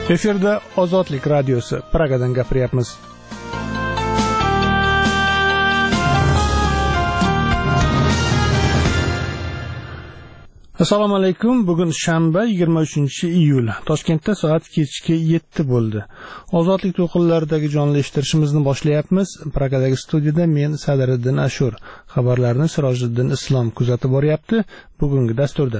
Efirda Ozodlik radiosi Pragadan gapiryapmiz. Assalomu alaykum. Bugun shanba 23-iyul. Toshkentda soat kechki 7 bo'ldi. Ozodlik to'lqinlaridagi jonli eshittirishimizni boshlayapmiz. Pragadagi studiyada men Sadiriddin Ashur, xabarlarni Sirojiddin Islom kuzatib boryapti. Bugungi dasturda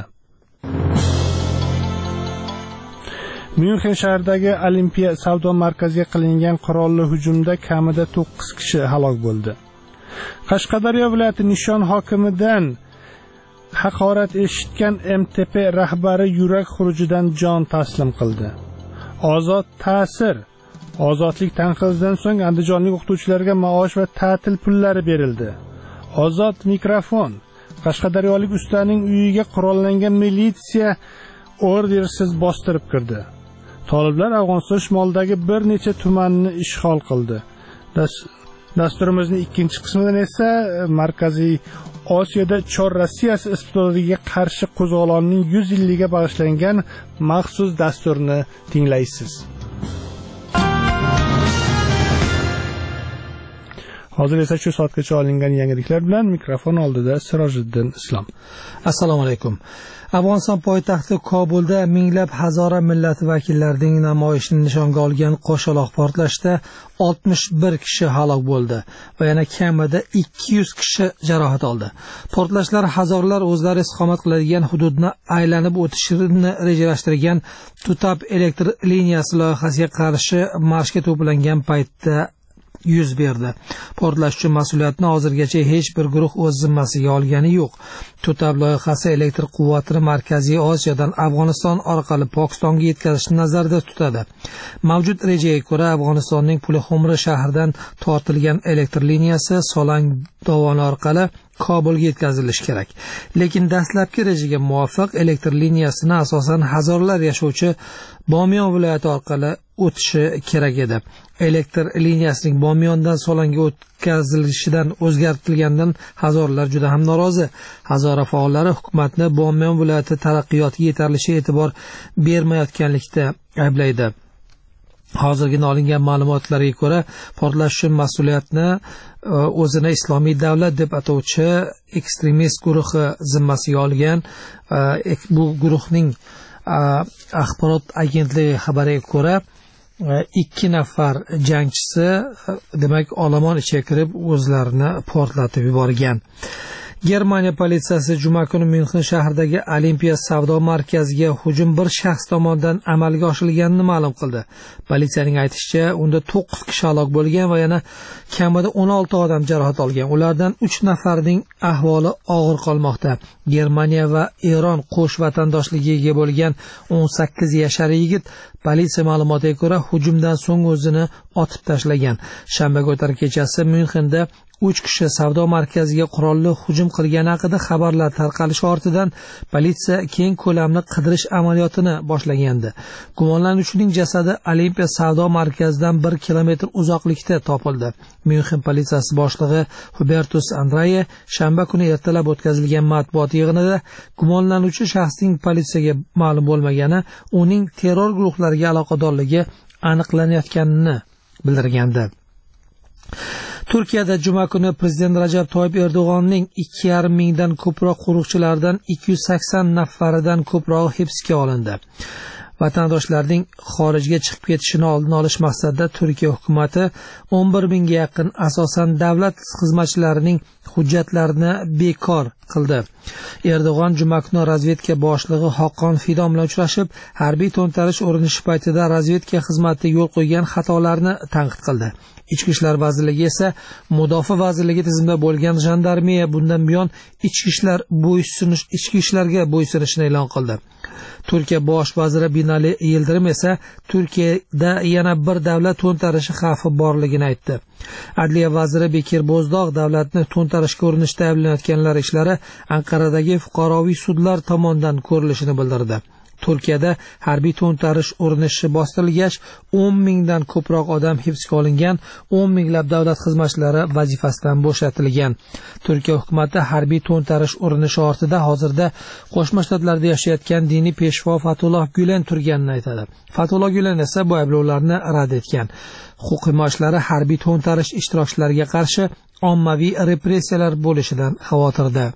Myunxen shahridagi Olimpiya savdo markaziga qilingan qurolli hujumda kamida 9 kishi halok bo'ldi. Qashqadaryo viloyati Nishon hokimidan haqorat eshitgan MTP rahbari yurak xurujidan jon taslim qildi. Ozod ta'sir. Ozodlik tanqizidan so'ng andijonlik o'qituvchilarga maosh va ta'til pullari berildi. Ozod mikrofon. Qashqadaryolik ustaning uyiga qurollangan militsiya ordersiz bostirib kirdi. Toliblar Afg'oniston shimolidagi bir necha tumanni ishg'ol qildi. Dasturimizning ikkinchi qismidan esa Markaziy Osiyoda Chor Rossiyasi istiqloliga qarshi qo'zg'olonning 100 yilligiga bag'ishlangan maxsus dasturni tinglaysiz. Hozir esa shu soatgacha olingan yangiliklar bilan mikrofon oldida Sirojiddin Islom. Assalomu alaykum. Afg'oniston poytaxti Kobulda minglab Hazora millati vakillarining namoyishini nishonga olgan qo'shaloq portlashda 61 kishi halok bo'ldi va yana kamida 200 kishi jarohat oldi. Portlashlar Hazorlar o'zlari istiqomat qiladigan hududni aylanib o'tishini rejalashtirgan Tutab elektr liniyasi loyihasiga qarshi marshga to'plangan paytda yuz berdi. Portlash uchun mas'uliyatni hozirgacha hech bir guruh o'z zimmasiga olgani yo'q. Tutab loyihasi elektr quvvatini Markaziy Osiyodan Afg'oniston orqali Pokistonga yetkazishni nazarda tutadi. Mavjud rejaga ko'ra Afg'onistonning Pulxumri shahridan tortilgan elektr liniyasi Solang dovoni orqali Kobulga yetkazilishi kerak. Lekin dastlabki rejaga muvofiq elektr liniyasini asosan Hazorlar yashovchi Bomiyon viloyati orqali o'tishi kerak edi. Elektr liniyasining Bomiyondan Solanga o'tkazilishidan o'zgartirilgandan Hazorlar juda ham norozi. Hazora faollari hukumatni Bomiyon viloyati taraqqiyotiga yetarlicha e'tibor bermayotganlikda ayblaydi. Hozirgina olingan ma'lumotlarga ko'ra, portlash uchun mas'uliyatni o'zini Islomiy davlat deb atovchi ekstremist guruhi zimmasiga olgan. Bu guruhning axborot agentligi xabariga ko'ra, 2 nafar jangchisi demak olomon ichiga kirib o'zlarini portlatib yuborgan. Germaniya politsiyasi juma kuni Myunxen shahridagi Olimpiya savdo markaziga hujum bir shaxs tomonidan amalga oshirilganini ma'lum qildi. Politsiyaning aytishicha, unda 9 kishi halok bo'lgan va yana kamida 16 odam jarohat olgan. Ulardan 3 nafarning ahvoli og'ir qolmoqda. Germaniya va Eron qo'sh vatandosligiga bo'lgan 18 yashar yigit politsiya ma'lumotiga ko'ra hujumdan so'ng o'zini otib tashlagan. Shanba o'tar kechasi Myunxenda 3 kishi savdo markaziga qurolli hujum qilgani haqida xabarlar tarqalishi ortidan politsiya keng ko'lamli qidirish amaliyotini boshlagandi. Gumonlanuvchining jasadi Olimpiya savdo markazidan 1 kilometr uzoqlikda topildi. Myunxen politsiyasi boshlig'i Hubertus Andraye shanba kuni ertalab o'tkazilgan matbuot yig'inida gumonlanuvchi shaxsning politsiyaga ma'lum bo'lmagani, uning terror guruhlariga aloqadorligi aniqlanayotganini bildirgandi. Turkiyada juma kuni prezident Rajab Toyyib Erdo'g'onning 2,5 mingdan ko'proq qo'riqchilaridan 280 nafaridan ko'proq hibsga olindi. Vatandoshlarning xorijga chiqib ketishini oldini olish maqsadida Turkiya hukumatı 11 mingga yaqin asosan davlat xizmatchilarining hujjatlarini bekor qildi. Erdo'g'on juma kuni razvedka boshlig'i Xoqon Fidon bilan uchrashib, harbiy to'ntarish urinishi paytida razvedka xizmatiga yo'l qo'ygan xatolarni tanqid qildi. Ichki ishlar vazirligi esa mudofaa vazirligi tizimida bo'lgan jandarmiya bundan buyon ichki ishlarga bo'ysunishini e'lon qildi. Turkiya bosh vaziri Binali Yildirim esa Turkiyada yana bir davlat to'ntarishi xavfi borligini aytdi. Adliya vaziri Bekir Bo'zdog' davlatni to'ntarishga urinishda ayblanayotganlar ishlari Anqaradagi fuqaroviy sudlar tomonidan ko'rilishini bildirdi. Turkiyada harbiy to'ntarish urinishi bostirilgach, 10 mingdan ko'proq odam hibsga olingan, 10 minglab davlat xizmatchilari vazifasidan bo'shatilgan. Turkiya hukumati harbiy to'ntarish urinishi ortida hozirda Qo'shma Shtatlarda yashayotgan diniy peshvo Fatulloh Gulen turganini aytadi. Fatulloh Gulen esa bu ayblovlarni rad etgan. Huquq himoyachilari harbiy to'ntarish ishtirokchilariga qarshi ommaviy repressiyalar bo'lishidan xavotirda.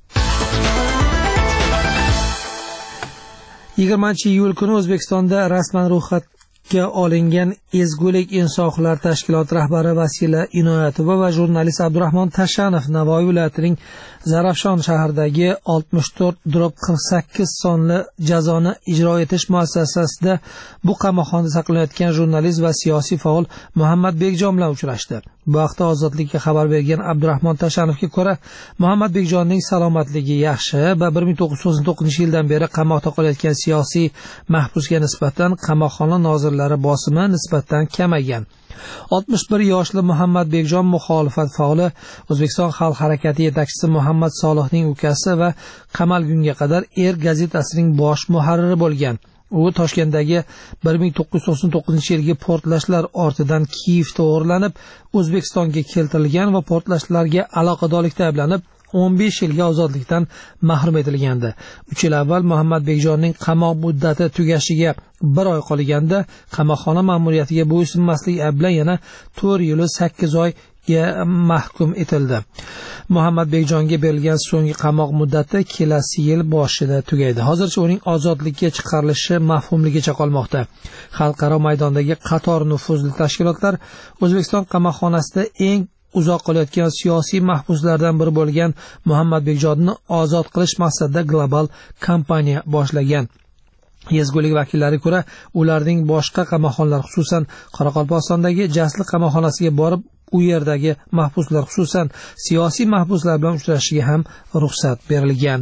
20-iyul kuni O'zbekistonda rasman ro'yxatga olingan Ezgulik inson huquqlari tashkiloti rahbari Vasila Inoyatova va jurnalist Abdurahmon Tashanov Navoiy viloyatining Zarafshon shahridagi 64/48 sonli jazoni ijro etish muassasasida bu qamoqxonada saqlanayotgan jurnalist va siyosiy faol Muhammad Bekjon bilan uchrashdi. Bu haqda Ozodlikka xabar bergan Abdurahmon Tashanovga ko'ra, Muhammad Bekjonning salomatligi yaxshi va 1999-yildan beri qamoqda qolayotgan siyosiy mahbusga nisbatan qamoqxona nozirlari bosimi nisbatan kamaygan. 61 yoshli Muhammad Bekjon muxolifat faoli, O'zbekiston Xalq harakati yetakchisi Muhammad Solihning ukasi va qamalgunga qadar Er gazetasining bosh muharriri bo'lgan. U Toshkentdagi 1999-yilgi portlashlar ortidan Kiyevda o'g'irlanib, O'zbekistonga keltirilgan va portlashlarga aloqadorlikda ayblanib, 15 yilga ozodlikdan mahrum etilgandi. 3 yil avval Muhammad Bekjonning qamoq muddati tugashiga 1 oy qolganda qamoqxona ma'muriyatiga bo'ysunmaslik bilan yana 4 yil 8 oyga mahkum etildi. Muhammad Bekjonga berilgan so'nggi qamoq muddati kelasi yil boshida tugaydi. Hozircha uning ozodlikka chiqarilishi mafhumligicha qolmoqda. Xalqaro maydondagi qator nufuzli tashkilotlar O'zbekiston qamoqxonasida eng uzoq qolayotgan siyosiy mahbuslardan biri bo'lgan Muhammad Bekjonni ozod qilish maqsadida global kampaniya boshlagan. Ezgulik vakillariga ko'ra, ularning boshqa qamoqxonalar, xususan Qoraqalpog'istondagi Jasli qamoqxonasiga borib, u yerdagi mahbuslar, xususan siyosiy mahbuslar bilan uchrashishiga ham ruxsat berilgan.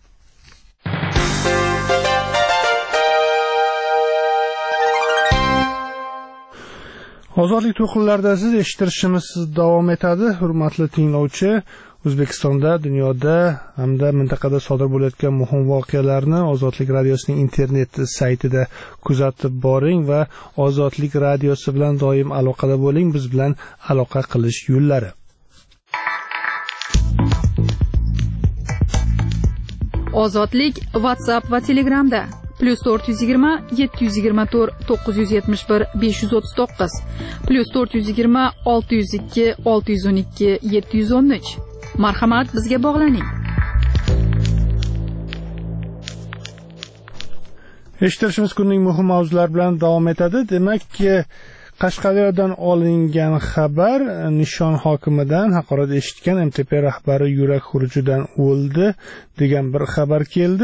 Ozodlik to'lqinlarida siz eshittirishimiz davom etadi. Hurmatli tinglovchi, O'zbekistonda, dunyoda hamda mintaqada sodir bo'layotgan muhim voqealarni Ozodlik radiosining internet saytida kuzatib boring va Ozodlik radiosi bilan doim aloqada bo'ling. Biz bilan aloqa qilish yo'llari: Ozodlik WhatsApp va Telegramda +420 724 971 539 +420 602 612 713. Marhamat, bizga bog'laning. Eshittirishimiz kunning muhim mavzulari bilan davom etadi. Demakki, Qashqadaryodan olingan xabar Nishon hokimidan haqorat eshitgan MTP rahbari yurak xurujidan o'ldi degan bir xabar keldi.